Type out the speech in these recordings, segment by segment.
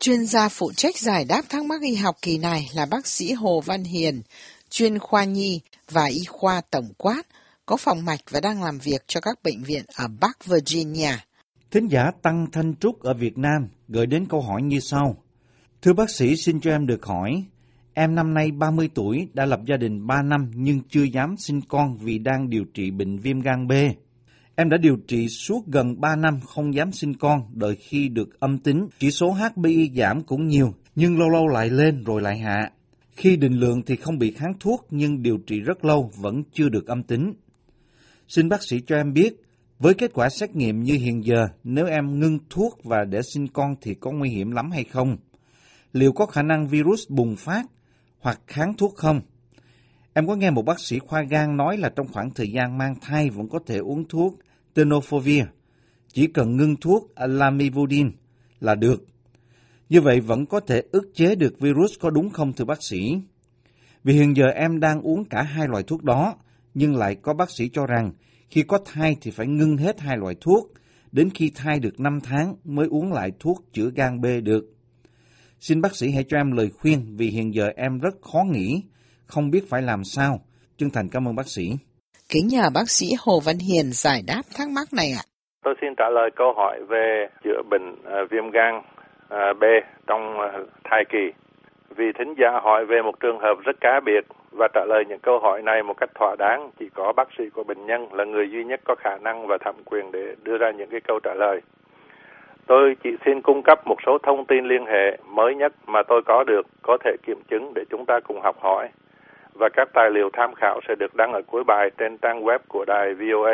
Chuyên gia phụ trách giải đáp thắc mắc y học kỳ này là bác sĩ Hồ Văn Hiền, chuyên khoa nhi và y khoa tổng quát, có phòng mạch và đang làm việc cho các bệnh viện ở Bắc Virginia. Thính giả Tăng Thanh Trúc ở Việt Nam gửi đến câu hỏi như sau. Thưa bác sĩ, xin cho em được hỏi, em năm nay 30 tuổi, đã lập gia đình 3 năm nhưng chưa dám sinh con vì đang điều trị bệnh viêm gan B. Em đã điều trị suốt gần 3 năm không dám sinh con, đợi khi được âm tính. Chỉ số HbA giảm cũng nhiều, nhưng lâu lâu lại lên rồi lại hạ. Khi định lượng thì không bị kháng thuốc, nhưng điều trị rất lâu vẫn chưa được âm tính. Xin bác sĩ cho em biết, với kết quả xét nghiệm như hiện giờ, nếu em ngưng thuốc và để sinh con thì có nguy hiểm lắm hay không? Liệu có khả năng virus bùng phát hoặc kháng thuốc không? Em có nghe một bác sĩ khoa gan nói là trong khoảng thời gian mang thai vẫn có thể uống thuốc tenofovir, chỉ cần ngưng thuốc lamivudine là được. Như vậy vẫn có thể ức chế được virus, có đúng không thưa bác sĩ? Vì hiện giờ em đang uống cả hai loại thuốc đó, nhưng lại có bác sĩ cho rằng khi có thai thì phải ngưng hết hai loại thuốc, đến khi thai được 5 tháng mới uống lại thuốc chữa gan B được. Xin bác sĩ hãy cho em lời khuyên vì hiện giờ em rất khó nghĩ, không biết phải làm sao. Chân thành cảm ơn bác sĩ. Kính nhờ bác sĩ Hồ Văn Hiền giải đáp thắc mắc này ạ. Tôi xin trả lời câu hỏi về chữa bệnh viêm gan B trong thai kỳ. Vì thính giả hỏi về một trường hợp rất cá biệt và trả lời những câu hỏi này một cách thỏa đáng, chỉ có bác sĩ của bệnh nhân là người duy nhất có khả năng và thẩm quyền để đưa ra những cái câu trả lời. Tôi chỉ xin cung cấp một số thông tin liên hệ mới nhất mà tôi có được, có thể kiểm chứng để chúng ta cùng học hỏi. Và các tài liệu tham khảo sẽ được đăng ở cuối bài trên trang web của đài VOA.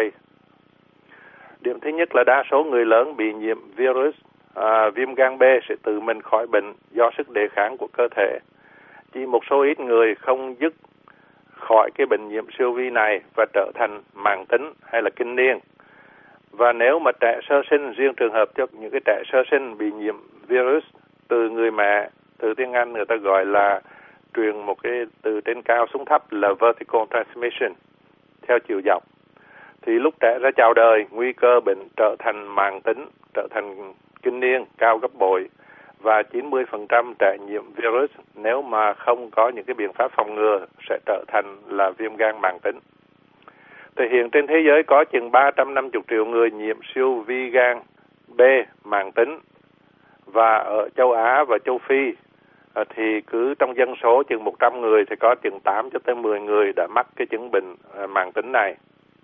Điểm thứ nhất là đa số người lớn bị nhiễm virus viêm gan B sẽ tự mình khỏi bệnh do sức đề kháng của cơ thể. Chỉ một số ít người không dứt khỏi cái bệnh nhiễm siêu vi này và trở thành mãn tính hay là kinh niên. Và nếu mà trẻ sơ sinh, riêng trường hợp cho những cái trẻ sơ sinh bị nhiễm virus từ người mẹ, từ tiếng Anh người ta gọi là truyền một cái từ trên cao xuống thấp là vertical transmission theo chiều dọc, thì lúc trẻ ra chào đời, nguy cơ bệnh trở thành mãn tính, trở thành kinh niên cao gấp bội, và 90% trẻ nhiễm virus nếu mà không có những cái biện pháp phòng ngừa sẽ trở thành là viêm gan mãn tính. Thì hiện trên thế giới có chừng 350 triệu người nhiễm siêu vi gan B mãn tính, và ở châu Á và châu Phi thì cứ trong dân số chừng 100 người thì có chừng 8 cho tới 10 người đã mắc cái chứng bệnh mãn tính này.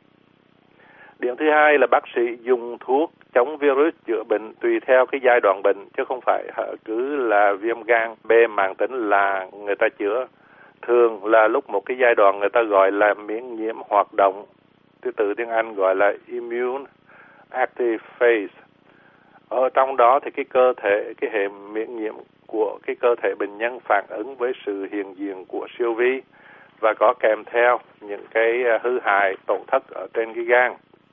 Điểm thứ hai là bác sĩ dùng thuốc chống virus chữa bệnh tùy theo cái giai đoạn bệnh, chứ không phải cứ là viêm gan B mãn tính là người ta chữa. Thường là lúc một cái giai đoạn người ta gọi là miễn nhiễm hoạt động, từ tiếng Anh gọi là immune active phase. Ở trong đó thì cái cơ thể, cái hệ miễn nhiễm của cái cơ thể bệnh nhân phản ứng với sự hiện diện của siêu vi và có kèm theo những cái hư hại tổn thất ở trên cái gan.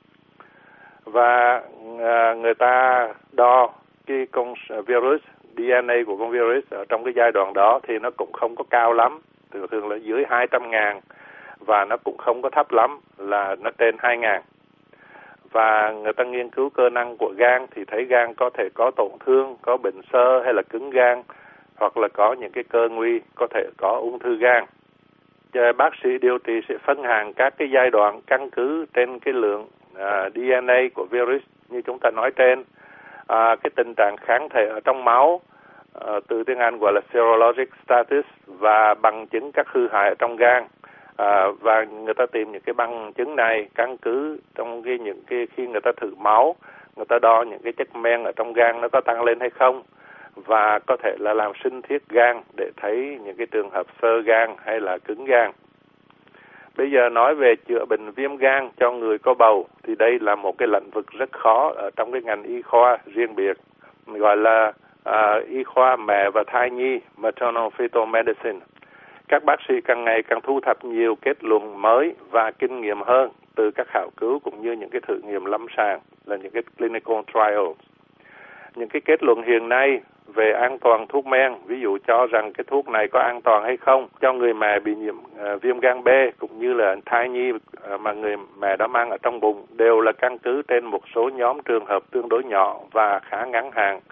Và người ta đo cái con virus, DNA của con virus ở trong cái giai đoạn đó thì nó cũng không có cao lắm, thường là dưới 200.000, và nó cũng không có thấp lắm, là nó trên 2.000. Và người ta nghiên cứu cơ năng của gan thì thấy gan có thể có tổn thương, có bệnh xơ hay là cứng gan, hoặc là có những cái cơ nguy, có thể có ung thư gan. Bác sĩ điều trị sẽ phân hạng các cái giai đoạn căn cứ trên cái lượng DNA của virus như chúng ta nói trên, cái tình trạng kháng thể ở trong máu, từ tiếng Anh gọi là serologic status, và bằng chứng các hư hại ở trong gan. Và người ta tìm những cái bằng chứng này căn cứ trong những cái khi người ta thử máu, người ta đo những cái chất men ở trong gan nó có tăng lên hay không, và có thể là làm sinh thiết gan để thấy những cái trường hợp xơ gan hay là cứng gan. Bây giờ nói về chữa bệnh viêm gan cho người có bầu thì đây là một cái lĩnh vực rất khó ở trong cái ngành y khoa riêng biệt, gọi là y khoa mẹ và thai nhi, maternal fetal medicine. Các bác sĩ càng ngày càng thu thập nhiều kết luận mới và kinh nghiệm hơn từ các khảo cứu cũng như những cái thử nghiệm lâm sàng, là những cái clinical trials. Những cái kết luận hiện nay về an toàn thuốc men, ví dụ cho rằng cái thuốc này có an toàn hay không cho người mẹ bị nhiễm viêm gan B cũng như là thai nhi mà người mẹ đã mang ở trong bụng, đều là căn cứ trên một số nhóm trường hợp tương đối nhỏ và khá ngắn hạn,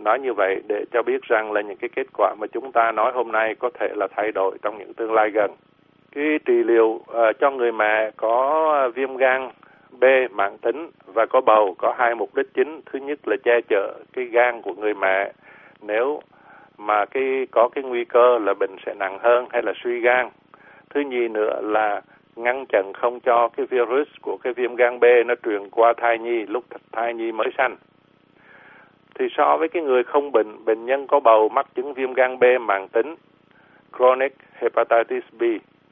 nói như vậy để cho biết rằng là những cái kết quả mà chúng ta nói hôm nay có thể là thay đổi trong những tương lai gần. Cái trị liệu cho người mẹ có viêm gan B mãn tính và có bầu có hai mục đích chính. Thứ nhất là che chở cái gan của người mẹ nếu mà có cái nguy cơ là bệnh sẽ nặng hơn hay là suy gan. Thứ nhì nữa là ngăn chặn không cho cái virus của cái viêm gan B nó truyền qua thai nhi lúc thai nhi mới sanh. Thì so với cái người không bệnh nhân có bầu mắc chứng viêm gan B mãn tính chronic hepatitis B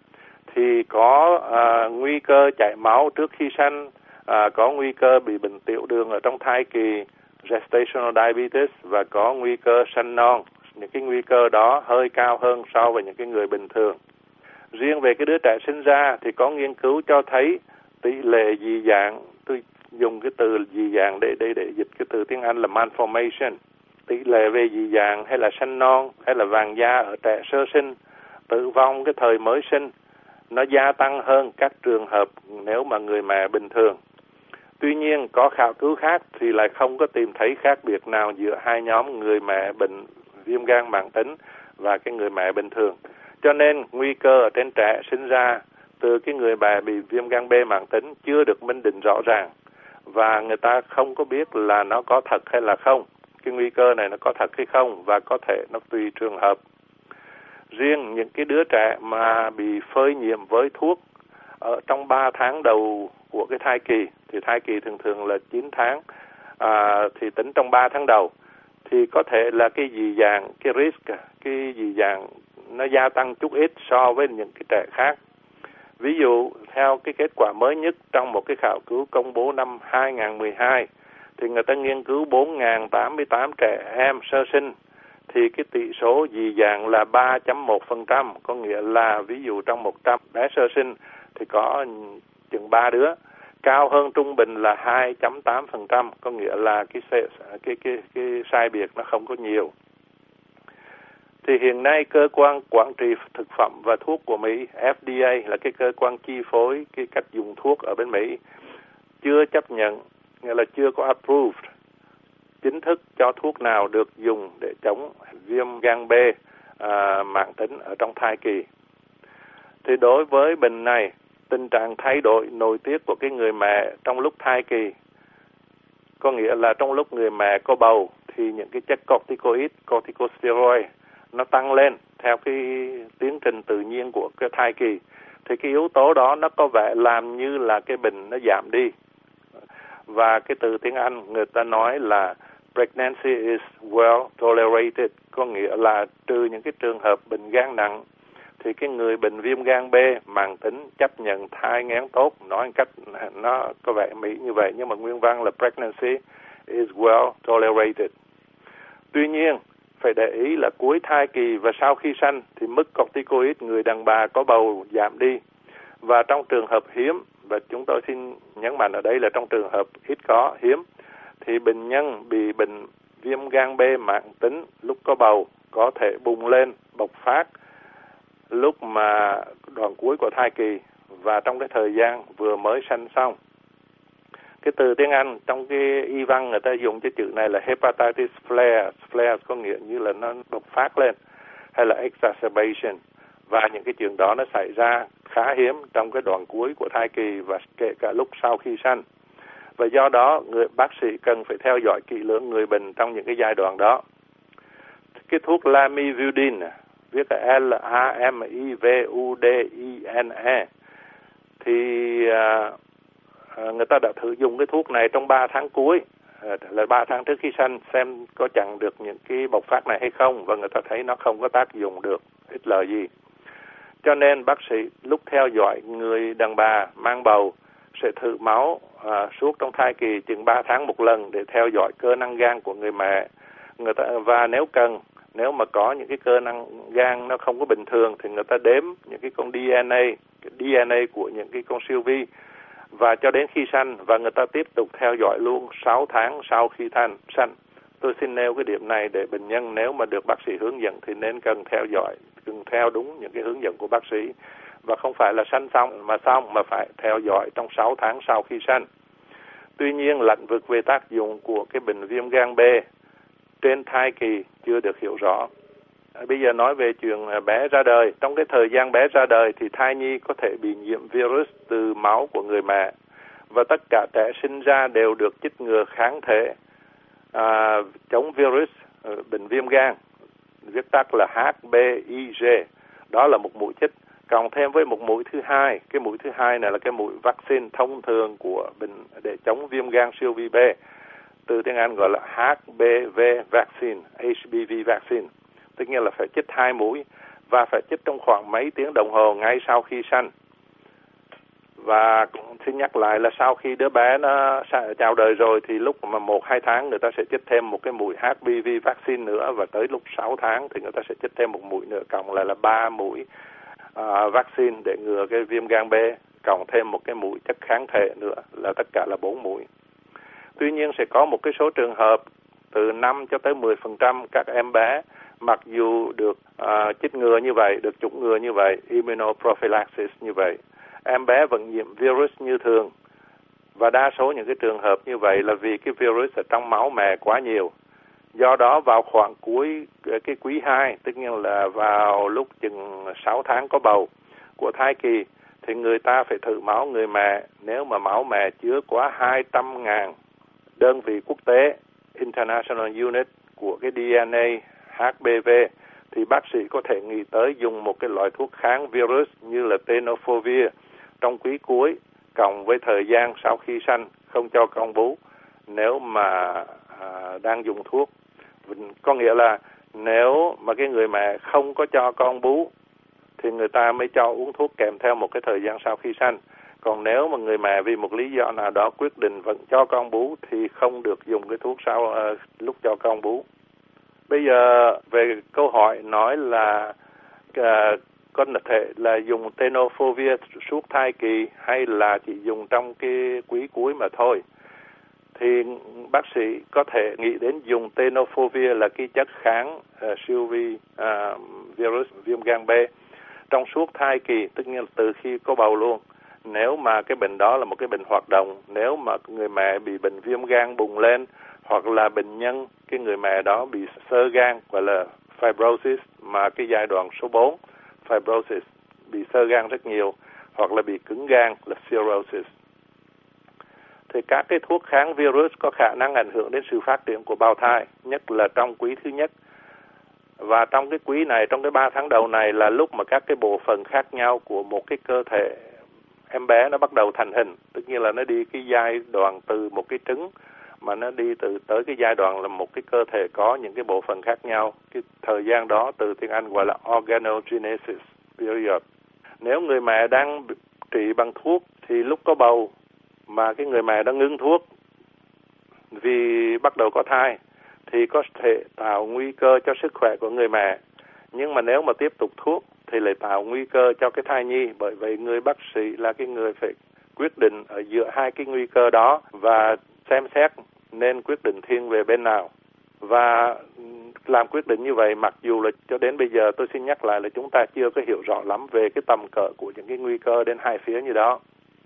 thì có nguy cơ chảy máu trước khi sanh, có nguy cơ bị bệnh tiểu đường ở trong thai kỳ gestational diabetes và có nguy cơ sanh non. Những cái nguy cơ đó hơi cao hơn so với những cái người bình thường. Riêng về cái đứa trẻ sinh ra thì có nghiên cứu cho thấy tỷ lệ dị dạng, tôi dùng cái từ dị dạng để dịch cái từ tiếng Anh là malformation. Tỷ lệ về dị dạng hay là sanh non hay là vàng da ở trẻ sơ sinh, tử vong cái thời mới sinh, nó gia tăng hơn các trường hợp nếu mà người mẹ bình thường. Tuy nhiên, có khảo cứu khác thì lại không có tìm thấy khác biệt nào giữa hai nhóm người mẹ bệnh viêm gan mãn tính và cái người mẹ bình thường. Cho nên, nguy cơ ở trên trẻ sinh ra từ cái người mẹ bị viêm gan B mãn tính chưa được minh định rõ ràng. Và người ta không có biết là nó có thật hay là không. Cái nguy cơ này nó có thật hay không và có thể nó tùy trường hợp. Riêng những cái đứa trẻ mà bị phơi nhiễm với thuốc ở trong 3 tháng đầu của cái thai kỳ, thì thai kỳ thường thường là 9 tháng, thì tính trong 3 tháng đầu, thì có thể là cái dị dạng, cái risk, cái dị dạng nó gia tăng chút ít so với những cái trẻ khác. Ví dụ, theo cái kết quả mới nhất trong một cái khảo cứu công bố năm 2012, thì người ta nghiên cứu 4.088 trẻ em sơ sinh, thì cái tỷ số dị dạng là 3.1%, có nghĩa là ví dụ trong 100 bé sơ sinh thì có chừng 3 đứa, cao hơn trung bình là 2.8%, có nghĩa là cái sai biệt nó không có nhiều. Thì hiện nay cơ quan quản trị thực phẩm và thuốc của Mỹ, FDA là cái cơ quan chi phối cái cách dùng thuốc ở bên Mỹ, chưa chấp nhận, nghĩa là chưa có approved chính thức cho thuốc nào được dùng để chống viêm gan B mãn tính ở trong thai kỳ. Thì đối với bệnh này, tình trạng thay đổi nội tiết của cái người mẹ trong lúc thai kỳ, có nghĩa là trong lúc người mẹ có bầu thì những cái chất corticoid, corticosteroid nó tăng lên theo cái tiến trình tự nhiên của cái thai kỳ. Thì cái yếu tố đó nó có vẻ làm như là cái bệnh nó giảm đi. Và cái từ tiếng Anh người ta nói là pregnancy is well tolerated, có nghĩa là trừ những cái trường hợp bệnh gan nặng thì cái người bệnh viêm gan B mãn tính chấp nhận thai nghén tốt. Nói một cách nó có vẻ Mỹ như vậy, nhưng mà nguyên văn là pregnancy is well tolerated. Tuy nhiên, phải để ý là cuối thai kỳ và sau khi sanh thì mức corticoid người đàn bà có bầu giảm đi. Và trong trường hợp hiếm, và chúng tôi xin nhấn mạnh ở đây là trong trường hợp ít có, hiếm, thì bệnh nhân bị bệnh viêm gan B mãn tính lúc có bầu có thể bùng lên, bộc phát lúc mà đoạn cuối của thai kỳ và trong cái thời gian vừa mới sanh xong. Cái từ tiếng Anh trong cái y văn người ta dùng cái chữ này là hepatitis flares. Flares có nghĩa như là nó bộc phát lên, hay là exacerbation. Và những cái chuyện đó nó xảy ra khá hiếm trong cái đoạn cuối của thai kỳ và kể cả lúc sau khi sanh. Và do đó, người bác sĩ cần phải theo dõi kỹ lưỡng người bệnh trong những cái giai đoạn đó. Cái thuốc Lamivudine, viết là Lamivudine, thì người ta đã thử dùng cái thuốc này trong 3 tháng cuối, là 3 tháng trước khi sanh, xem có chặn được những cái bộc phát này hay không, và người ta thấy nó không có tác dụng được, ít lợi gì. Cho nên bác sĩ lúc theo dõi người đàn bà mang bầu sẽ thử máu suốt trong thai kỳ chừng 3 tháng một lần để theo dõi cơ năng gan của người mẹ. Và nếu cần, nếu mà có những cái cơ năng gan nó không có bình thường thì người ta đếm những cái con DNA của những cái con siêu vi và cho đến khi sanh, và người ta tiếp tục theo dõi luôn 6 tháng sau khi sanh. Tôi xin nêu cái điểm này để bệnh nhân nếu mà được bác sĩ hướng dẫn thì nên cần theo dõi, cần theo đúng những cái hướng dẫn của bác sĩ, và không phải là sanh xong mà phải theo dõi trong 6 tháng sau khi sanh. Tuy nhiên, lĩnh vực về tác dụng của cái bệnh viêm gan B trên thai kỳ chưa được hiểu rõ. Bây giờ nói về chuyện bé ra đời. Trong cái thời gian bé ra đời thì thai nhi có thể bị nhiễm virus từ máu của người mẹ. Và tất cả trẻ sinh ra đều được chích ngừa kháng thể chống virus bệnh viêm gan, viết tắt là HBIG. Đó là một mũi chích. Cộng thêm với một mũi thứ hai. Cái mũi thứ hai này là cái mũi vaccine thông thường của bệnh để chống viêm gan siêu vi B. Từ tiếng Anh gọi là HBV vaccine, HBV vaccine. Tất nhiên là phải chích 2 mũi và phải chích trong khoảng mấy tiếng đồng hồ ngay sau khi sanh. Và cũng xin nhắc lại là sau khi đứa bé nó chào đời rồi thì lúc mà 1-2 tháng người ta sẽ chích thêm một cái mũi HBV vaccine nữa, và tới lúc 6 tháng thì người ta sẽ chích thêm một mũi nữa, cộng lại là 3 mũi vaccine để ngừa cái viêm gan B, cộng thêm một cái mũi chất kháng thể nữa, là tất cả là 4 mũi. Tuy nhiên sẽ có một cái số trường hợp từ 5 cho tới 10% các em bé mặc dù được chích ngừa như vậy, được chủng ngừa như vậy, immunoprophylaxis như vậy, em bé vẫn nhiễm virus như thường. Và đa số những cái trường hợp như vậy là vì cái virus ở trong máu mẹ quá nhiều. Do đó vào khoảng cuối cái quý 2, tất nhiên là vào lúc chừng 6 tháng có bầu của thai kỳ, thì người ta phải thử máu người mẹ. Nếu mà máu mẹ chứa quá 200.000 đơn vị quốc tế International Unit của cái DNA HBV thì bác sĩ có thể nghĩ tới dùng một cái loại thuốc kháng virus như là tenofovir trong quý cuối, cộng với thời gian sau khi sanh không cho con bú nếu mà đang dùng thuốc. Có nghĩa là nếu mà cái người mẹ không có cho con bú thì người ta mới cho uống thuốc kèm theo một cái thời gian sau khi sanh. Còn nếu mà người mẹ vì một lý do nào đó quyết định vẫn cho con bú thì không được dùng cái thuốc sau lúc cho con bú. Bây giờ về câu hỏi nói là có thể là dùng tenofovir suốt thai kỳ hay là chỉ dùng trong cái quý cuối mà thôi, thì bác sĩ có thể nghĩ đến dùng tenofovir là cái chất kháng siêu vi virus viêm gan B trong suốt thai kỳ, tất nhiên là từ khi có bầu luôn. Nếu mà cái bệnh đó là một cái bệnh hoạt động, nếu mà người mẹ bị bệnh viêm gan bùng lên, hoặc là bệnh nhân, cái người mẹ đó bị xơ gan gọi là fibrosis, mà cái giai đoạn số 4, fibrosis, bị xơ gan rất nhiều, hoặc là bị cứng gan là cirrhosis, thì các cái thuốc kháng virus có khả năng ảnh hưởng đến sự phát triển của bào thai, nhất là trong quý thứ nhất. Và trong cái quý này, trong cái 3 tháng đầu này là lúc mà các cái bộ phận khác nhau của một cái cơ thể em bé nó bắt đầu thành hình. Tất nhiên là nó đi cái giai đoạn từ một cái trứng mà nó đi tới cái giai đoạn là một cái cơ thể có những cái bộ phận khác nhau. Cái thời gian đó từ tiếng Anh gọi là organogenesis period. Nếu người mẹ đang trị bằng thuốc thì lúc có bầu mà cái người mẹ đã ngưng thuốc vì bắt đầu có thai thì có thể tạo nguy cơ cho sức khỏe của người mẹ. Nhưng mà nếu mà tiếp tục thuốc thì lại tạo nguy cơ cho cái thai nhi. Bởi vậy người bác sĩ là cái người phải quyết định ở giữa hai cái nguy cơ đó và xem xét nên quyết định thiên về bên nào. Và làm quyết định như vậy, mặc dù là cho đến bây giờ tôi xin nhắc lại là chúng ta chưa có hiểu rõ lắm về cái tầm cỡ của những cái nguy cơ đến hai phía như đó.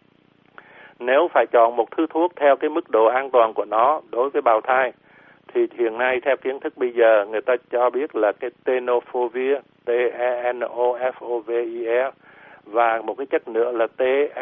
Nếu phải chọn một thứ thuốc theo cái mức độ an toàn của nó đối với bào thai, thì hiện nay theo kiến thức bây giờ người ta cho biết là cái tenofovir, tenofovir, và một cái chất nữa là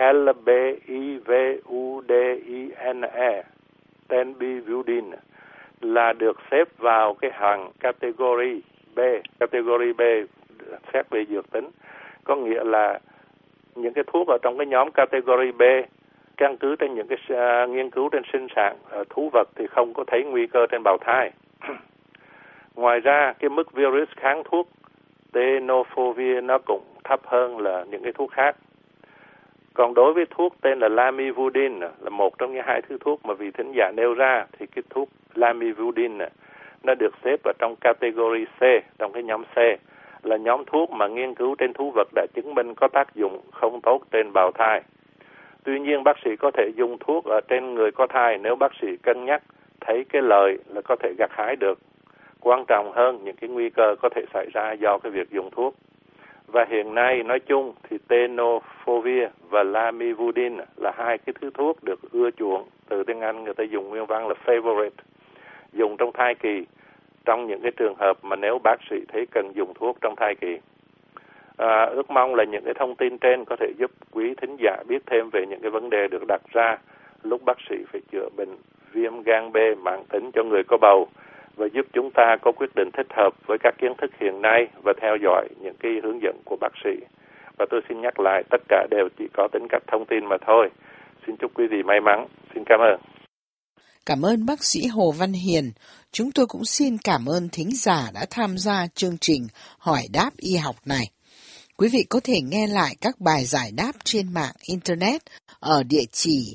tlbivudine, tenbivudine, là được xếp vào cái hàng category B. Category B xét về dược tính, có nghĩa là những cái thuốc ở trong cái nhóm category B căn cứ trên những cái nghiên cứu trên sinh sản thú vật thì không có thấy nguy cơ trên bào thai. Ngoài ra cái mức virus kháng thuốc tenofovir nó cũng thấp hơn là những cái thuốc khác. Còn đối với thuốc tên là lamivudine, là một trong những hai thứ thuốc mà vị thính giả nêu ra, thì cái thuốc lamivudine nó được xếp vào trong category C, trong cái nhóm C, là nhóm thuốc mà nghiên cứu trên thú vật đã chứng minh có tác dụng không tốt trên bào thai. Tuy nhiên bác sĩ có thể dùng thuốc ở trên người có thai nếu bác sĩ cân nhắc thấy cái lợi là có thể gặt hái được. Quan trọng hơn những cái nguy cơ có thể xảy ra do cái việc dùng thuốc. Và hiện nay nói chung thì tenofovir và lamivudine là hai cái thứ thuốc được ưa chuộng. Từ tiếng Anh người ta dùng nguyên văn là favorite, dùng trong thai kỳ trong những cái trường hợp mà nếu bác sĩ thấy cần dùng thuốc trong thai kỳ. Ước mong là những cái thông tin trên có thể giúp quý thính giả biết thêm về những cái vấn đề được đặt ra lúc bác sĩ phải chữa bệnh viêm gan B mãn tính cho người có bầu, và giúp chúng ta có quyết định thích hợp với các kiến thức hiện nay và theo dõi những cái hướng dẫn của bác sĩ. Và tôi xin nhắc lại, tất cả đều chỉ có tính cách thông tin mà thôi. Xin chúc quý vị may mắn. Xin cảm ơn. Cảm ơn bác sĩ Hồ Văn Hiền. Chúng tôi cũng xin cảm ơn thính giả đã tham gia chương trình Hỏi đáp y học này. Quý vị có thể nghe lại các bài giải đáp trên mạng Internet ở địa chỉ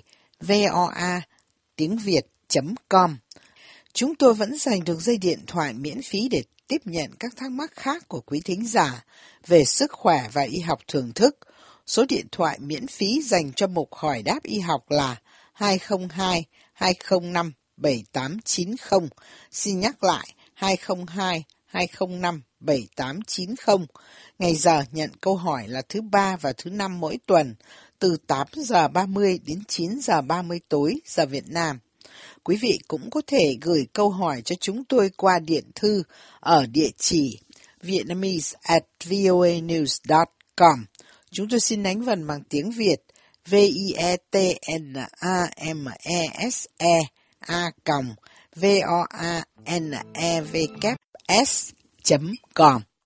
voa.tiếng.việt.com. Chúng tôi vẫn dành được dây điện thoại miễn phí để tiếp nhận các thắc mắc khác của quý thính giả về sức khỏe và y học thưởng thức. Số điện thoại miễn phí dành cho mục Hỏi đáp y học là 202-205-7890. Xin nhắc lại 202-205-7890. Ngày giờ nhận câu hỏi là thứ Ba và thứ Năm mỗi tuần, từ 8 giờ 30 đến 9 giờ 30 tối giờ Việt Nam. Quý vị cũng có thể gửi câu hỏi cho chúng tôi qua điện thư ở địa chỉ vietnamese@voanews.com. Chúng tôi xin đánh vần bằng tiếng Việt vietnamese@voanevks.com.